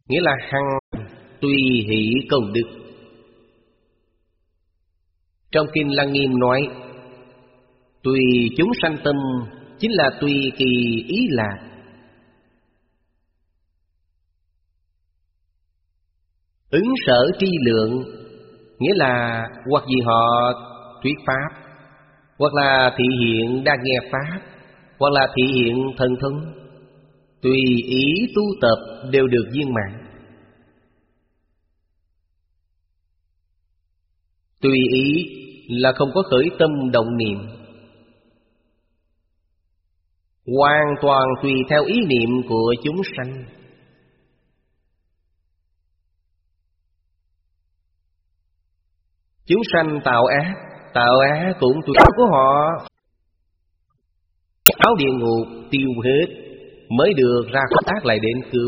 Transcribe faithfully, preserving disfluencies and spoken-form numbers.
nghĩa là hằng tùy hỷ công đức. Trong Kinh Lăng Nghiêm nói, tùy chúng sanh tâm chính là tùy kỳ ý lạc. Ứng sở tri lượng, nghĩa là hoặc vì họ thuyết pháp, hoặc là thị hiện đang nghe pháp, hoặc là thị hiện thần thông, tùy ý tu tập đều được viên mãn. Tùy ý là không có khởi tâm động niệm, hoàn toàn tùy theo ý niệm của chúng sanh. Chúng sanh tạo ác, tạo ác cũng tùy ý của họ. Áo địa ngục tiêu hết mới được ra khỏi ác lại đến cứu.